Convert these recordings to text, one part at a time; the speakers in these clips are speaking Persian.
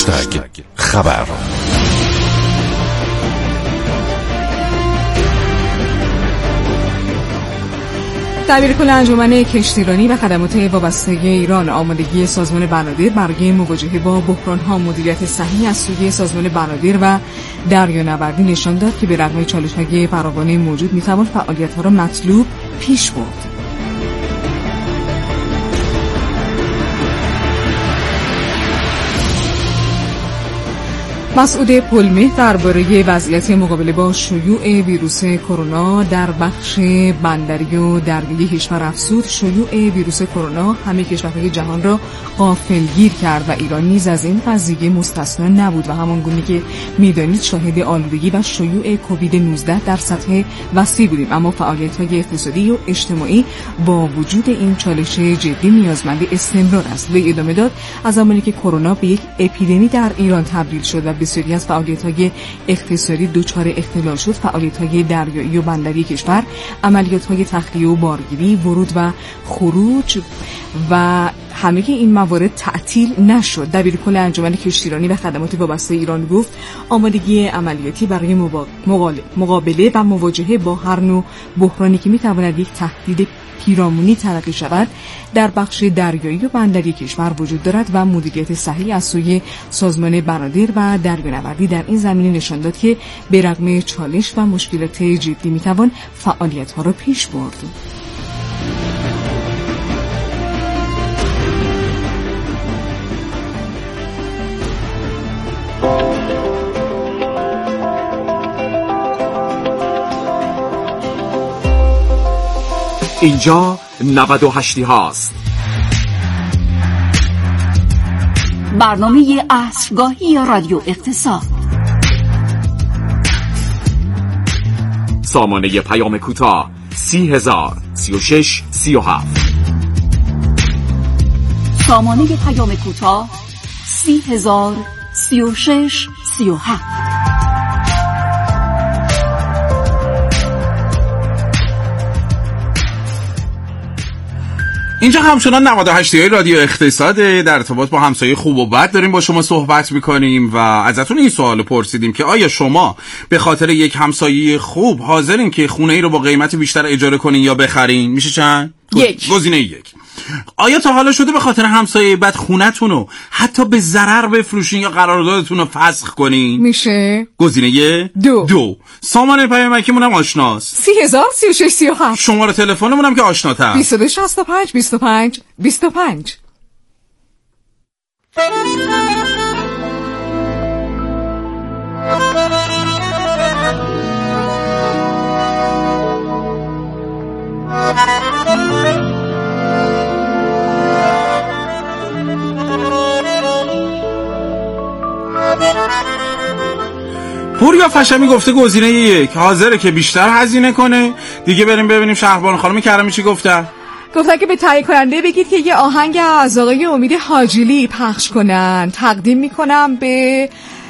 خبر. دبیرکل انجمن کشتیرانی و خدمات وابسته ایران آمادگی سازمان بنادر برای مواجهه با بحران‌ها مدیریت صحیح از سوی سازمان بنادر و دریانوردی نشان داد که به رغم چالش‌های فراوان موجود می‌توان فعالیت‌ها را مطلوب پیش برد. مسعود پلمه درباره وضعیت مقابله با شیوع ویروس کرونا در بخش بندری و دریایی کشور افزود شیوع ویروس کرونا همه کشورهای جهان را غافلگیر کرد و ایران نیز از این قضیه مستثنا نبود و همانگونه که می‌دانید شاهد آلودگی و شیوع کووید 19 در سطح وسیع بودیم، اما فعالیت‌های اقتصادی و اجتماعی با وجود این چالش جدی نیازمند استمرار است. وی ادامه داد از زمانی که کرونا به یک اپیدمی در ایران تبدیل شد و بسیاری از فعالیت‌های اقتصادی دچار اختلال شد، فعالیت‌های دریایی و بندری کشور، عملیات‌های تخلیه و بارگیری، ورود و خروج و همه این موارد تعطیل نشد. دبیرکل انجمن کشتیرانی و خدمات وابسته ایران گفت آمادگی عملیاتی برای مقابله و مواجهه با هر نوع بحرانی که می‌تواند یک تهدید پیرامونی تلقی شود در بخش دریایی و بندری کشور وجود دارد و مدیریت صحیح از سوی سازمان بنادر و دریانوردی در این زمینه نشان داد که به رغم چالش و مشکلات جدی میتوان فعالیت‌ها را پیش برد. اینجا 98 هاست. برنامه عصرگاهی رادیو اقتصاد. سامانه پیام کوتاه 30,000 36 37. سامانه پیام کوتاه 30,000 36 37. اینجا همچنان 98 رادیو اقتصاد در ارتباط با همسایه خوب و بد داریم با شما صحبت میکنیم و ازتون این سوالو پرسیدیم که آیا شما به خاطر یک همسایه خوب حاضرین که خونه ای رو با قیمت بیشتر اجاره کنین یا بخرین؟ میشه چند؟ گزینه یک. آیا تا حالا شده به خاطر همسایه بد خونتون رو حتی به ضرر بفروشین یا قراردادتون رو فسخ کنین؟ میشه. گزینه دو. سامانه پیامکیمون هم آشناست. 30,000 36 37. شماره تلفنمون هم که آشناتر. 2265 25 25. پوریا فشمی گفته گزینه یک، حاضره که بیشتر هزینه کنه. دیگه بریم ببینیم شهربان خانم کرمی چی گفتن که به تهیه کننده بگید که یه آهنگ از آقای امید حاجیلی پخش کنن. تقدیم میکنم به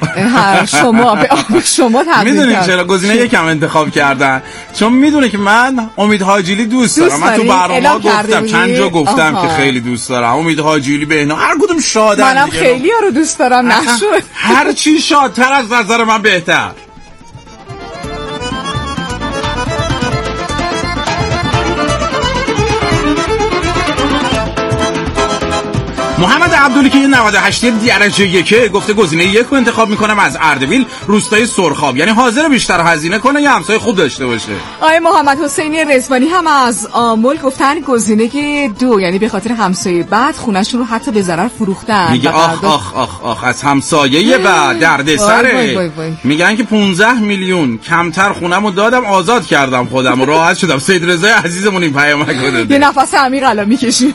شما تقدیم. میدونین چرا گزینه یکم انتخاب کردن؟ چون میدونه که من امید حاجیلی دوست دارم. من تو برنامه گفتم، چند جا گفتم که خیلی دوست دارم امید حاجیلی. بهنا هر کدوم شادن. منم خیلی ها رو دوست دارم. نشد هر چی شادتر از نظر من بهتر. محمد عبدولی که 98 درجه یکه گفته گزینه یک رو انتخاب میکنم از اردبیل روستای سرخاب، یعنی حاضر بیشتر هزینه کنه یا همسایه خوب داشته باشه. آقای محمد حسینی رضوانی هم از آمل گفتن گزینه دو، یعنی به خاطر همسایه بد خونه‌شون رو حتی به ضرر فروختن. میگه آخ از همسایه بد دردسره. میگن که 15 میلیون کمتر خونمو دادم آزاد کردم خودم و راحت شدم. سید رضای عزیزمون این پیامک رو داده. یه نفس عمیق الان میکشیم.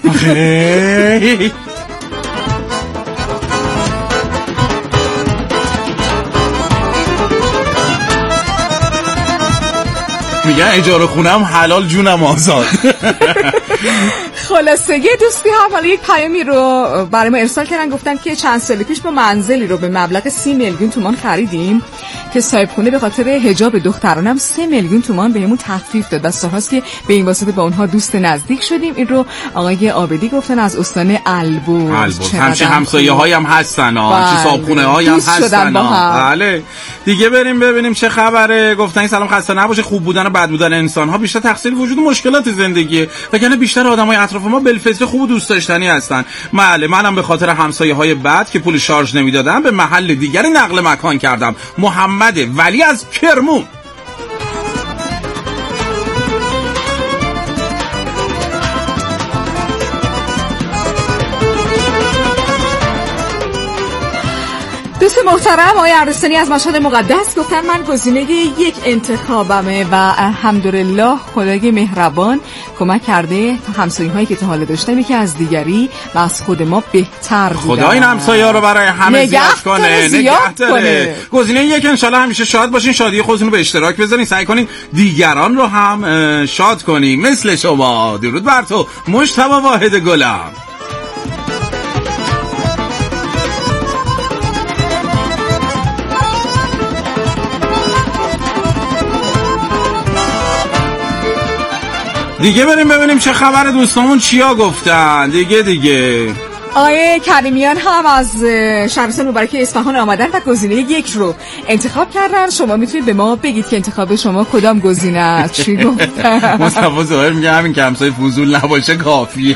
میگن اجاره خونم حلال جونم آزاد. خلاصه یه دوستی هم حالا یک پیامی رو برای ما ارسال کردن، گفتن که چند سال پیش ما منزلی رو به مبلغ 30 میلیون تومان خریدیم که صاحبخونه به خاطر حجاب دخترانم 3 میلیون تومان بهمون تخفیف داد و سالهاست که به این واسطه با اونها دوست نزدیک شدیم. این رو آقای عابدی گفتن از استان البرز. همچه همسایه‌هایی هم هستن ها، چه صاحبخونه‌هایی هم هستن ها. بله دیگه بریم ببینیم چه خبره. گفتن سلام، خسته نباشه. خوب بودن و بد بودن انسان‌ها بیشتر تقصیر وجود مشکلات زندگیه، وگرنه بیشتر آدمای اطراف ما بالفطره خوب و دوست داشتنی هستن. بله منم به خاطر همسایه‌های بد که پول شارژ نمیدادن به محل دیگری نقل مکان کردم. محمد ولی از کرمون. دوست محترم آقای عرستانی از مشهد مقدس گفتن من گزینه یک انتخابمه و الحمدلله خدای مهربان کمک کرده تا همسایه‌هایی که تا حالا داشتم یکی از دیگری و از خود ما بهتر بودن. خدا این همسایه‌ها رو برای همه زیاد کنه، نگه داره. گزینه یک انشالله همیشه شاد باشین، شادی خودتون رو به اشتراک بذارین، سعی کنین دیگران رو هم شاد کنین مثل شما. درود بر تو مجتبی واحد گلم. دیگه بریم ببینیم چه خبر دوستامون چیا گفتن. دیگه آقای کریمیان هم از شهرستان مبارک اصفهان آمدن و گزینه یک رو انتخاب کردن. شما میتونید به ما بگید که انتخاب شما کدام گزینه است. چی گفتن؟ مصطفی ظاهر میگه همین که همسایه فضول نباشه کافیه.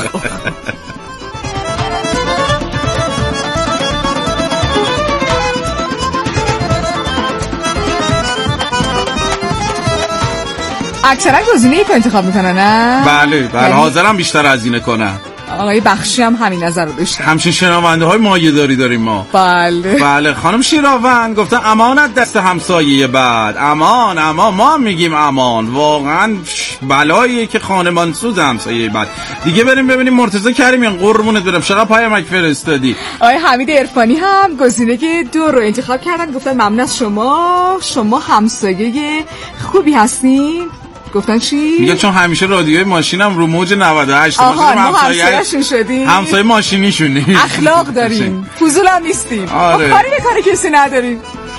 اکثرا گزینه یک رو انتخاب میکنن نه؟ بله حاضرم بیشتر هزینه کنن. آقای بخشی هم همین نظر رو داشتن. همچین شنونده های مایه‌داری داریم ما. بله خانم شیراوند گفتن امانت دست همسایه بعد. امان ما هم میگیم امان. واقعا بلاییه که خانمان سوز همسایه بعد. دیگه بریم ببینیم مرتضی کریمیان قربونت برم چقدر پیامک فرستادی. آقای حمید عرفانی هم گزینه 2 رو انتخاب کردن، گفتن ممنون از شما همسایه خوبی هستین. گفتن چی؟ میگه چون همیشه رادیوی ماشینم رو موج 98 ما همسایه‌شون شدیم. همسایه ماشینیشونی. اخلاق داریم. فضول هم نیستیم. آره. کاری به کار کسی نداریم.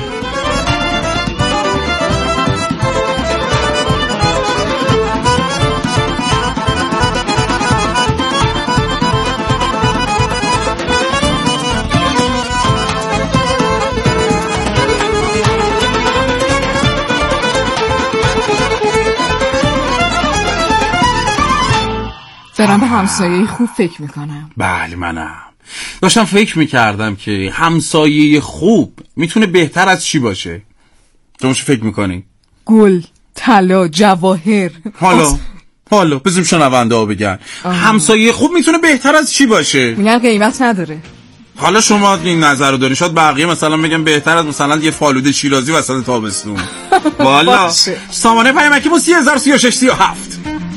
دارم به همسایه خوب فکر میکنم. بله منم داشتم فکر میکردم که همسایه خوب میتونه بهتر از چی باشه. شما چی فکر میکنی؟ گل، طلا، جواهر. حالا بزنیم شنونده ها بگن همسایه خوب میتونه بهتر از چی باشه؟ میگن قیمت نداره. حالا شما این نظر رو دارین، شاید بقیه مثلا بگن بهتر از مثلا یه فالوده شیرازی وسط تابستون. والا سامانه پیامکی با 303637.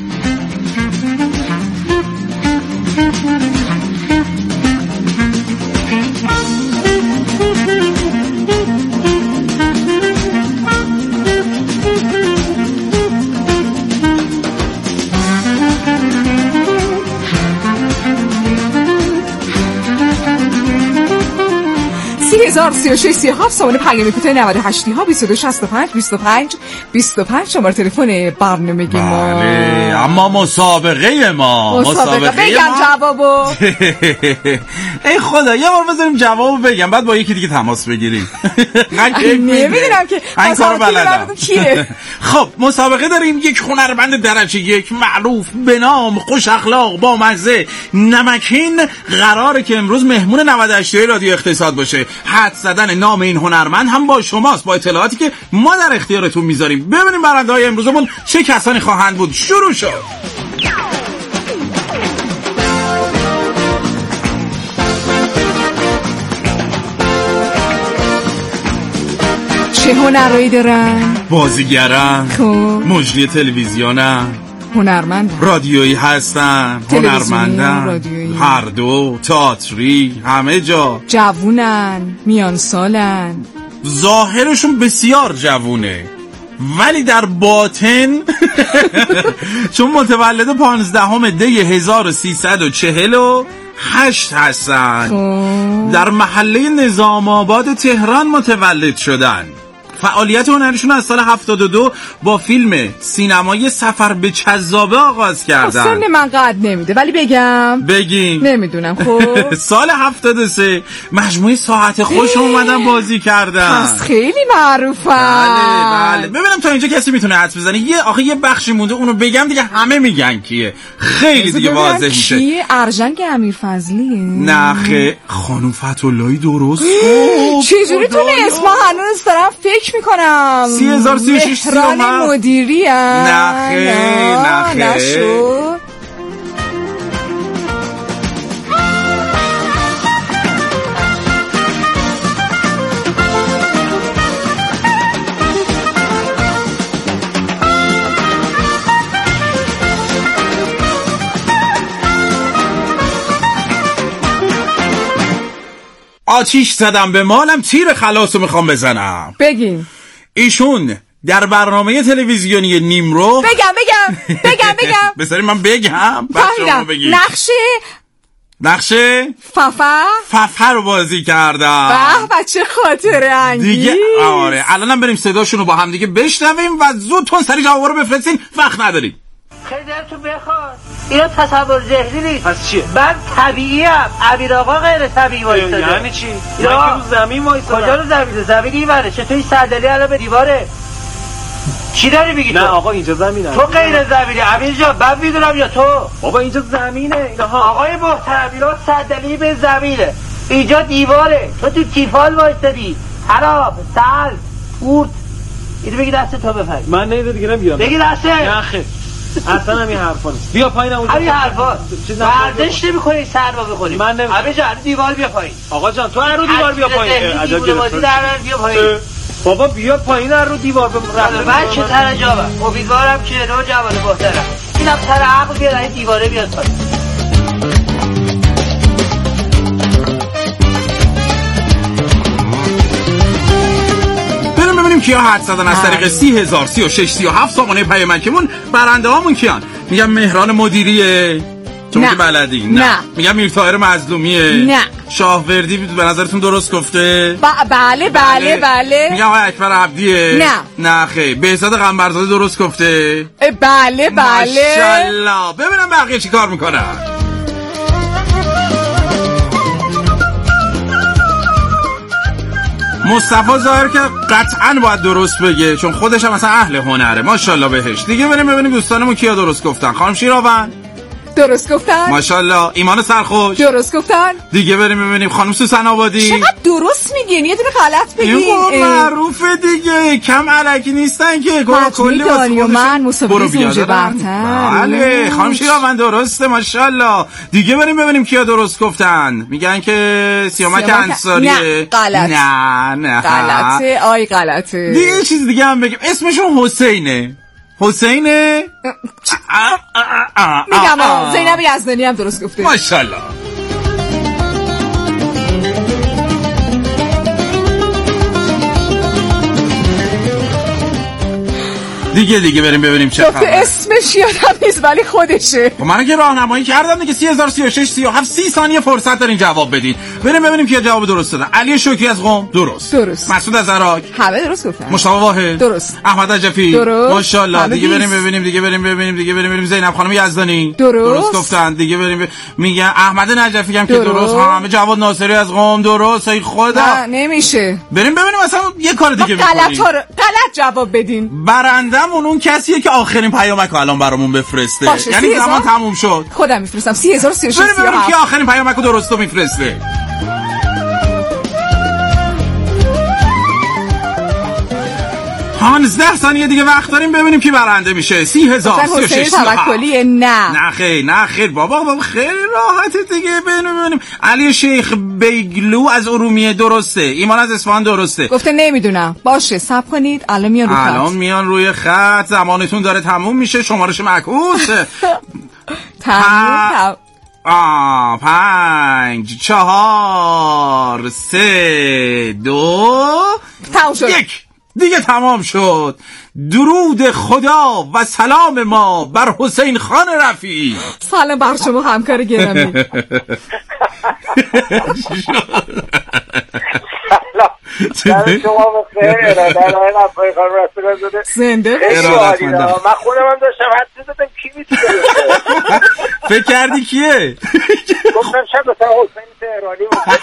سامانه پیام کوتاه 98 ها 2265 شماره تلفن برنامه ما. بله اما مسابقه بگم جوابو. ای خدا یه بار بذاریم جوابو بگم بعد با یکی دیگه تماس بگیریم. نمیدونم که این کارو بلدم. خب مسابقه داریم. یک هنرمند درجه یک معروف به نام خوش اخلاق با مزه نمکین قراره که امروز مهمون 98 رادیو اقتصاد باشه. حد زدن نام این هنرمند هم با شماست، با اطلاعاتی که ما در اختیارتون میذاریم. ببینیم برنده‌های امروزمون چه کسانی خواهند بود. شروع شد. چه هنرهایی دارن؟ بازیگرن، مجری تلویزیونن، هنرمند رادیویی هستن، هنرمندن، هر دو، تئاتری، همه جا. جوونن، میان سالن. ظاهرشون بسیار جوونه ولی در باطن چون متولد 15 دی 1348 هستن در محله نظام آباد تهران متولد شدن. فعالیت هنریشون از سال 72 با فیلم سینمایی سفر به چذابه آغاز کردن. سن من قد نمیده ولی بگین نمیدونم. خب سال 73 مجموعه ساعت خوش اومدن بازی کردن. پس خیلی معروفن. بله ببینم تا اینجا کسی میتونه حدس بزنه. یه بخشی مونده اونو بگم دیگه همه میگن کیه. خیلی دیگه واضح میشه. کیه؟ ارژنگ امیرفضلیه؟ نه خانم فتح‌اللهی درست. چجوری تونه اسما هنوز دارم فکر میکنم 3036 مهران مدیری نه نشو. آتیش زدم به مالم تیر خلاصو میخوام بزنم. بگین. ایشون در برنامه تلویزیونی نیمرو بگم بذاری من بگم. نقشه ففر رو بازی کردم. به چه خاطره انگیز دیگه. آره الانم بریم صداشون رو با هم دیگه بشنویم و زودتون سریع جوابا رو بفرستین، وقت نداریم. خیلی دلتون بخواد اینا تصور ذهنی نیست. پس چیه؟ من طبیعیم. امیر آقا غیر طبیعی وایساده. یعنی چی؟ من که رو زمین وایسادم. کجا رو زمینه؟ زمین اینوره. چطور این صندلی الان به دیواره؟ چی داری میگی تو؟ نه آقا اینجا زمینه. تو غیر زمینه امیر جان. من میدونم یا تو؟ بابا اینجا زمینه. اینها آقای محترم اینا صندلی به زمینه. اینجا دیواره. تو تیفال وایسادی. خراب سال قورت. اینو بگی دست تو بفر. من نمیده دیگه نمیگیرم. بگی دست. نه خیر. اصلا همین حرفا نیست. بیا پایین اونجا. همین حرفا. ورزش نمی‌کنی سرما بخوری. من نمی‌کنم. همه جا دیوار بیا پایین. آقا جان تو رو دیوار بیا پایین. عجب بازی در بیا پایین. بابا بیا پایین رو دیوار من چه ترجابم. امیدوارم که رو جوان محترم. اینم سر عقل بیاد این دیواره بیاد پایین. ببینیم کیا حد زدن از طریق 30,000 36 37 سامانه پیامکمون. برنده هامون کیان؟ میگم مهران مدیریه چون که بلدی. نه میگم میرطاهر مظلومیه. نه شاهوردی به نظرتون درست گفته؟ بله میگم آقای اکبر عبدیه. نه خیر. بهزاد قنبرزاده درست گفته؟ بله ماشاءالله. ببینم بقیه چی کار میکنن. مصطفی ظاهر که قطعاً باید درست بگه چون خودش هم مثلا اهل هنره. ماشاءالله بهش. دیگه بریم ببینیم دوستانمون کیا درست گفتن. خانم شیراون درست گفتن. ماشاءالله. ایمان سرخوش درست گفتن. دیگه بریم ببینیم خانم سوسن آبادی. چقدر درست میگین؟ یه دونه غلط بگین. این معروفه دیگه. کم علکی نیستن که کلی واسه من مسابقه زوج برتر. بله خانم شیراون درسته ماشاءالله. دیگه بریم ببینیم کیا درست گفتن. میگن که سیامک انصاریه. نه غلطه. غلطه. دیگه چیز دیگه هم بگیم. اسمشون حسینه. میگم زینب یزدانی هم درست گفته. ماشاءالله. دیگه بریم ببینیم چه خبره. اسمش یادم نیست ولی خودشه. خب من که راهنمایی کردم دیگه. 30,000 36 37 30 ثانیه فرصت دارین جواب بدین. بریم ببینیم کیا جواب درست دادن. علی شوکی از قم درست. مسعود از عراق همه درست گفتن. مصطفی واحد درست. احمد نجفی درست. ماشاءالله. دیگه بریم ببینیم زینب خانم یزدانی درست گفتن. دیگه بریم میگن احمد نجفی هم که درست. همه جواد ناصری از قم درست. ای خدا نه نمیشه. بریم ببینیم مثلا یه کار دیگه بکنیم. غلط جواب بدین. برندمون اون کسیه که آخرین پیامک رو الان برامون بفرسته. یعنی زمان تموم شد. خودم میفرستم. 30,036 بریم که آخرین پیامک رو درستو میفرسته. 15 ثانیه دیگه وقت داریم ببینیم کی برنده میشه. 30,036 توکلی. نه خیر بابا خیلی راحته دیگه. ببینیم علی شیخ بیگلو از ارومیه درسته. ایمان از اصفهان درسته. گفته نمیدونم. باشه صبر کنید الان میان روی خط. زمانتون داره تموم میشه. شمارش معکوس. تموم. 5 4 3 2 تموم شد. 1 دیگه تمام شد. درود خدا و سلام ما بر حسین خان رفیعی. سلام بر شما همکار گرامی. سلام شما بخیر. در این افرای خانم رسول زاده زنده من خودم هم داشتم حد زدم کی میتونه فکر کردی کیه؟ گفتم شاید مثلا حسین تهرانی بود.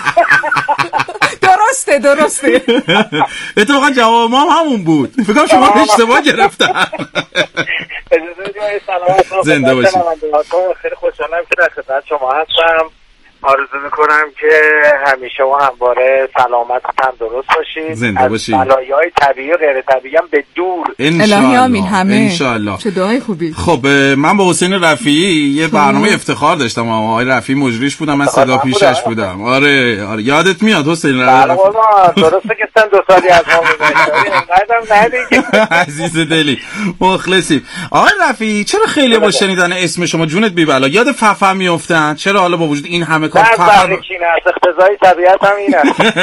درسته اتفاقا جواب ما همون بود. فکر کنم شما اشتباه گرفتن. اجازه بدید سلام زنده باشید. خیلی خوشحالم که در خدمت شما هستم. آرزو میکنم که همیشه و همواره سلامت و تندرست باشید. زنده باشید. از بلایای طبیعی و غیر طبیعی هم به دور. الهی آمین. همه انشالله. چه دعای خوبی. خب من با حسین رفیعی یه برنامه افتخار داشتم. آقای رفیعی مجریش بودم، من صدا پیشش بودم. آره یادت میاد حسین رفیعی؟ درسته که سن 2 سالی از ما میگذاری اینقدرم ندیگه. عزیز دلی مخلصیم. آقای رفیعی چرا خیلی با شنیدن اسم شما جونت بی بلا یاد ففا میافتن؟ چرا حالا با وجود این همه کار ففا اختزای طبیعت هم اینه.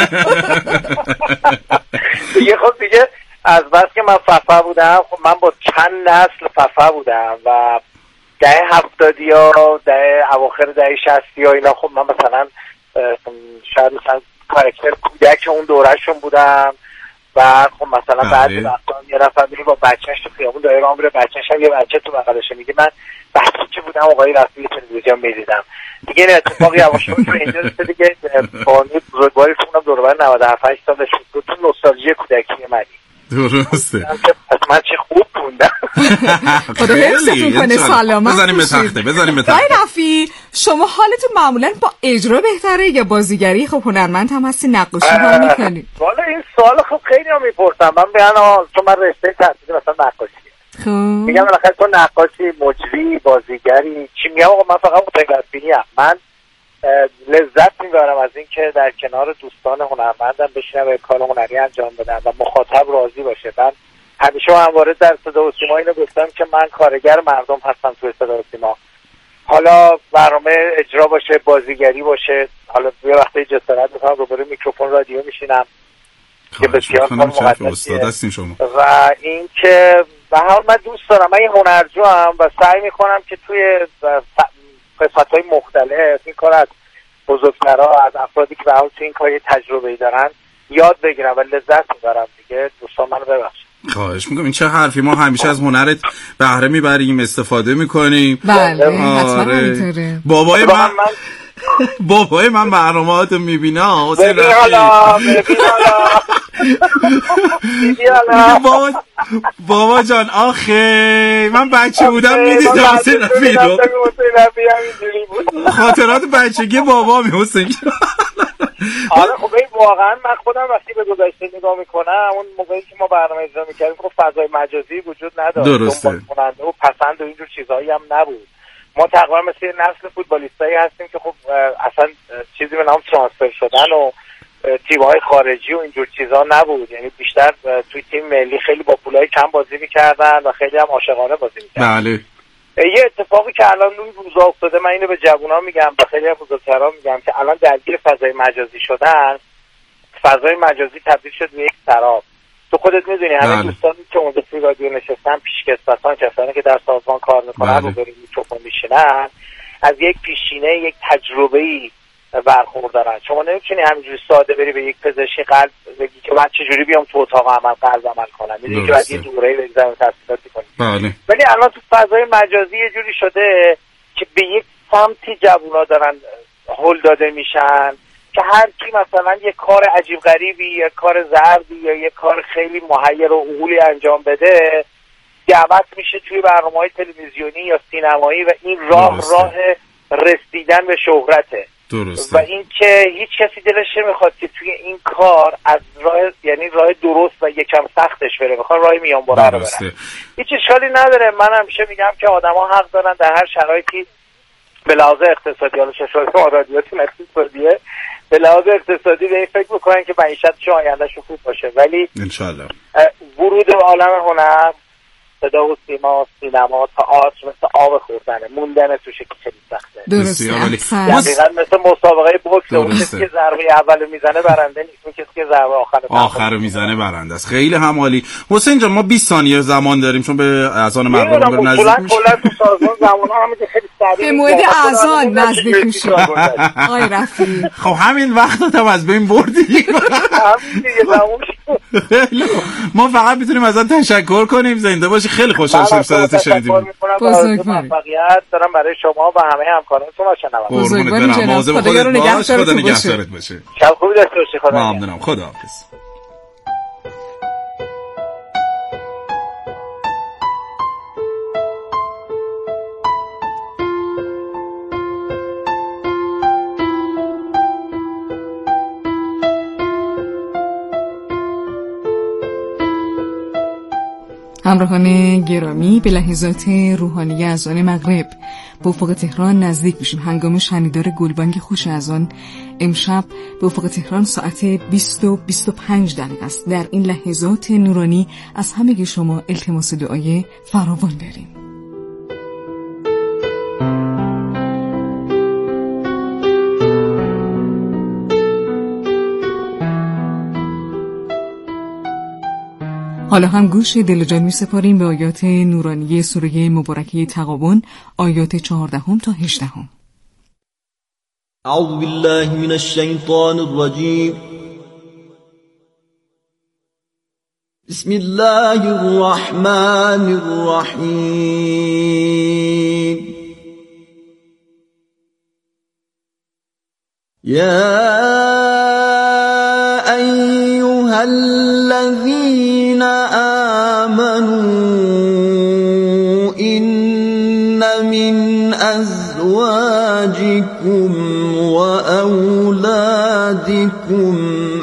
دیگه از بس که من ففا بودم، خب من با چند نسل ففا بودم و دهه 70 دهه اواخر دهه 60 اینا. خب من مثلا شاید مثلا کاراکتر کودک اون دورهشون بودم و خب مثلا بعد وقتا یه نفر میری با بچه‌ش تو خیابون داره راه میره، بچه‌ش هم یه بچه تو بغلشه، میگه من بچه بودم آقای رفیعی تلویزیون میدیدم. دیگه این اتفاقی یواش‌یواش رو اینجا رسیده دیگه بانی بزرگواری فونم دور و بر 97 سالش بود. تو نوستالژی کودکی منی. درسته. پس من چه خوب خوندم. خدا حفظتون کنه. سلامت بزنیم به تخته. آقای رفیعی شما حالتون معمولا با اجرا بهتره یا بازیگری؟ خب هنرمند هم هستی، نقاشی هم میکنی. والا این سوال خب خیلی هم میپرسم. من چون من رشته تحصیلی مثلا نقاشی میگم بالاخره تو نقاشی، مجری، بازیگری چی میگم؟ آقا من فقط متخصصیم. من لذت میبرم از این که در کنار دوستان هنرمندم بشینم و کار هنری انجام بدم و مخاطب راضی باشه. من همیشه همواره در صدا و سیما اینو گفتم که من کارگر مردم هستم توی صدا و سیما. حالا برنامه اجرا باشه، بازیگری باشه، حالا یه وقتی جسارت میکنم روبروی میکروفون رادیو میشینم که بسیار کار مقدسیه. و این که به هر حال من دوست دارم، من یه هنرجو هم و سعی میکنم که توی قسمت‌های مختلف این کار از بزرگترها، از افرادی که به حال توی این کار تجربه‌ای دارن یاد بگیرم و لذت میبرم. دیگه دوستان منو ببخشید. خواهش میکنم. این چه حرفی، ما همیشه از هنرت بهره میبریم، استفاده میکنیم. بله حتما همینطوره. بابای من برنامه‌هاتو میبینه. حسین بابا جان آخه من بچه بودم میدیدم حسین رفیعی رو. خاطرات بچگی بابا حسین. آره خب این واقعا من خودم وقتی به گذشته نگاه میکنم، اون موقعی که ما برنامه اجرا میکردیم خب فضای مجازی وجود نداشت. درسته. و پسند و اینجور چیزهایی هم نبود. ما تقریبا مثل نسل فوتبالیستایی هستیم که خب اصلا چیزی به نام ترانسفر شدن و تیم‌های خارجی و اینجور چیزا نبود. یعنی بیشتر توی تیم ملی خیلی با پولای کم بازی میکردن و خیلی هم عاشقانه بازی میکردن. بله. یه اتفاقی که الان اون روزا افتاده، من اینو به جوونا میگم و خیلی هم بزرگترا میگم که الان درگیر فضای مجازی شدن، فضای مجازی تبدیل شد به یک سراب. تو خودت میدونی همه دوستانی که اونجا توی رادیو نشستن، پیشکسوتان، کسانی که در سازمان کار میکنن رو بریم میکروفون میشینن، از یک پیشینه، یک تجربه‌ای برخوردارن. شما نمیتونی همینجوری ساده بری به یک پزشک قلب بگی که من چجوری بیام تو اتاق قلب عمل کنم. میدونی که بعد یه دوره‌ای بگذارم تحصیلاتی کنی. بله. ولی الان تو فضای مجازی یه جوری شده که به یک سمتی جوونا دارن هل داده میشن که هر کی مثلا یه کار عجیب غریبی یا کار زردی یا یه کار خیلی محیر و عقولی انجام بده، دعوت میشه توی برنامه‌های تلویزیونی یا سینمایی و این راه رسیدن به شهرته. درسته. و این که هیچ کسی دلش نمیخواد که توی این کار از راه، یعنی راه درست و یکم سختش بره، میخواد راه میان برو رو بره. هیچ اشکالی نداره. من همیشه میگم که آدما حق دارن در هر شرایطی به لحاظ اقتصادی، حالا ششوار رادیوتون اقتصادیه، به لحاظ اقتصادی به این فکر بکنن که معیشتشون آیندهشون خوب باشه. ولی انشالله ورود به عالم هنر صدا و سیما، سینما، تئاتر مثل آب خوردنه، موندن توش که خیلی سخته. درسته. دقیقاً مثل مسابقه بوکس، اون کسی که ضربه اول میزنه برنده نیست، اون کسی که ضربه آخر رو میزنه برنده است. خیلی هم عالی. حسین جان ما 20 ثانیه زمان داریم چون به اذان مغرب داره نزدیک میشه. کلا تو سازمان زمان‌ها همین خیلی سریع به مورد اذان نزدیک میشه. آقای رفیعی خب همین وقتت هم از بین بردی. ما فقط میتونیم ازت تشکر کنیم. زنده باشی. خیلی خوشحال شدم صدات شنیدیم. موفقیت دارم برای شما و همه همکارانتون و شنوندگان. بزرگواری جناب. خدا رو نگهدارت باشه. شب خوبی داشته باشی. خدا ممنونم. خداحافظ. همراهان گرامی، به لحظات روحانی اذان مغرب به افق تهران نزدیک میشیم. هنگام شنیدار گلبانگ خوش اذان امشب به افق تهران ساعت 20:25 است. در این لحظات نورانی از همگی شما التماس دعای فراوان داریم. حالا هم گوش دل و جان می سپاریم به آیات نورانی سوره مبارکه تغابن، آیات 14 تا 18. اعوذ بالله من الشیطان الرجیم. بسم الله الرحمن الرحیم. یا ایها الذین آمنوا إن من أزواجكم وأولادكم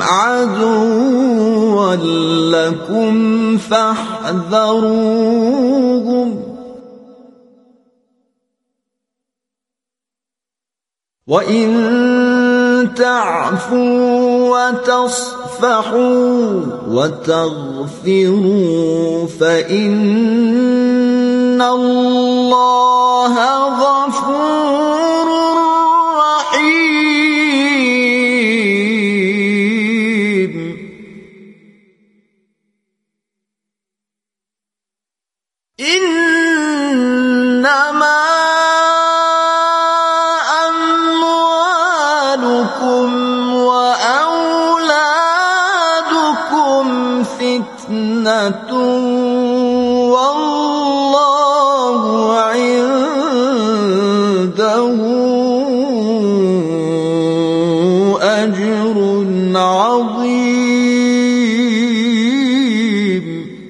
عدوا لكم فاحذروهم وإن تعفوا وتصفحوا وتغفروا فإن الله غفور رحيم. إنما أموالكم وأولادكم فتنة والله عنده أجر عظيم.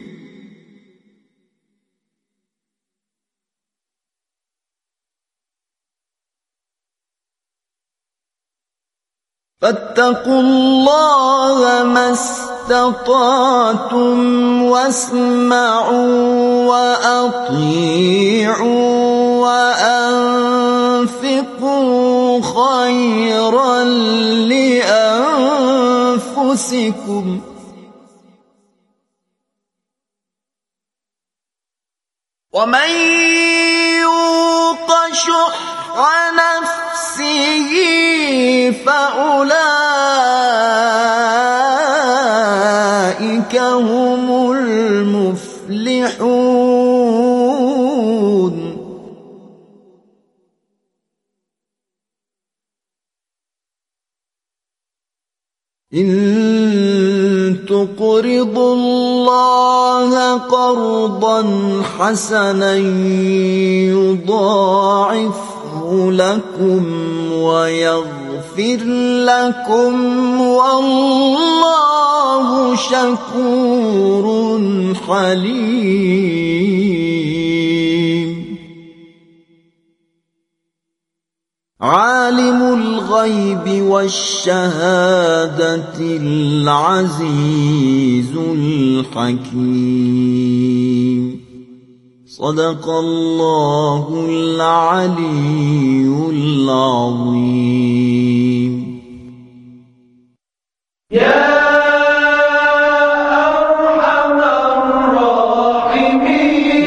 فاتقوا الله ما استطعتم واسمعوا وأطيعوا وأنفقوا خيرا لأنفسكم ومن يوق شح نفسه فأولئك هم المفلحون. إن تقرضوا الله قرضا حسنا يضاعفه لكم ويغفر لكم والله شكور حليم. عالم الغيب والشهادة العزيز الحكيم. صدق الله العلي العظيم. يا أرحم الراحمين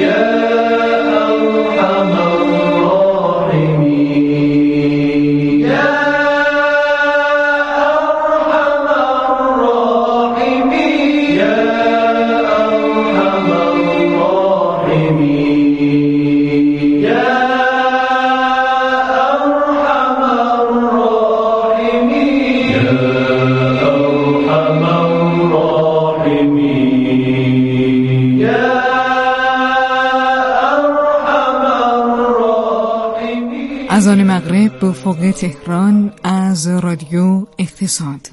اذان مغرب به افق تهران از رادیو اقتصاد.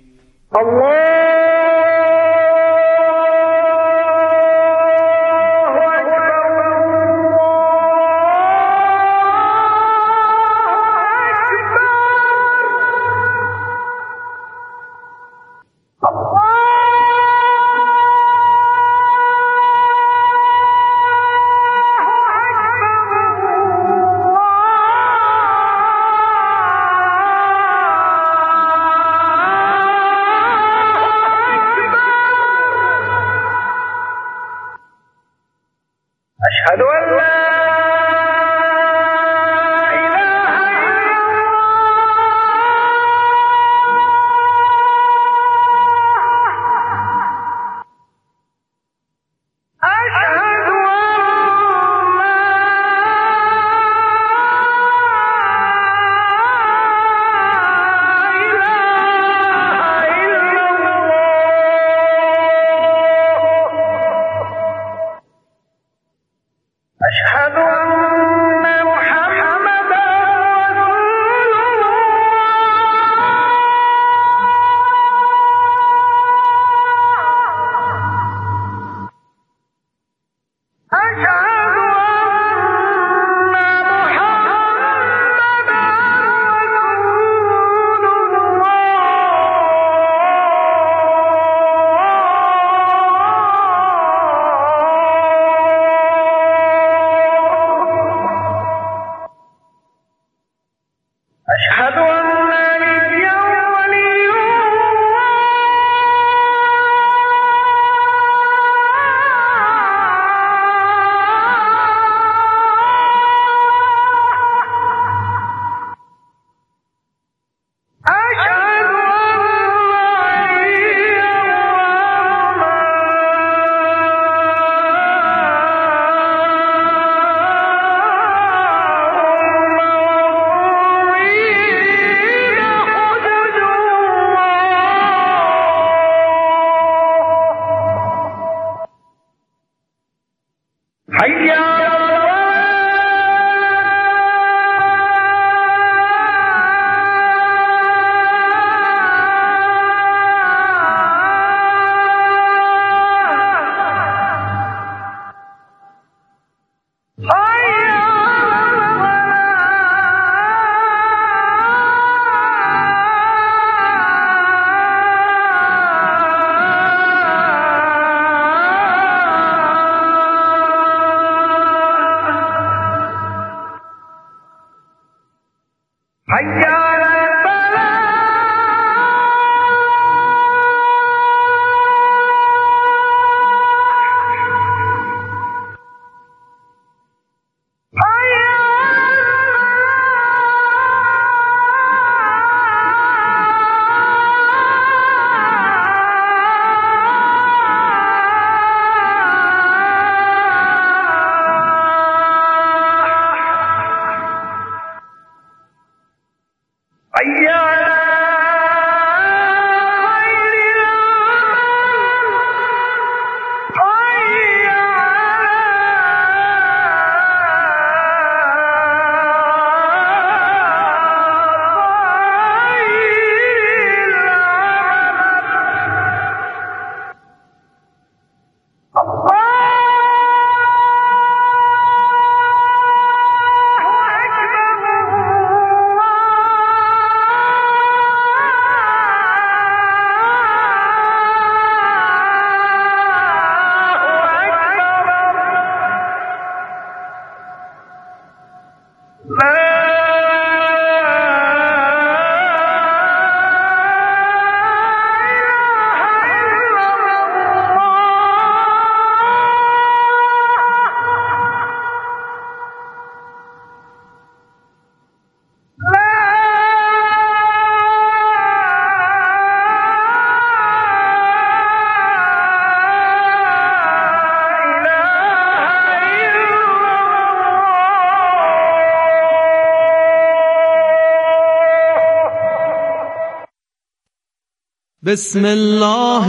بسم الله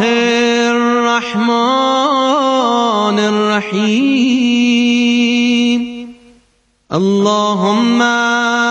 الرحمن الرحیم اللهم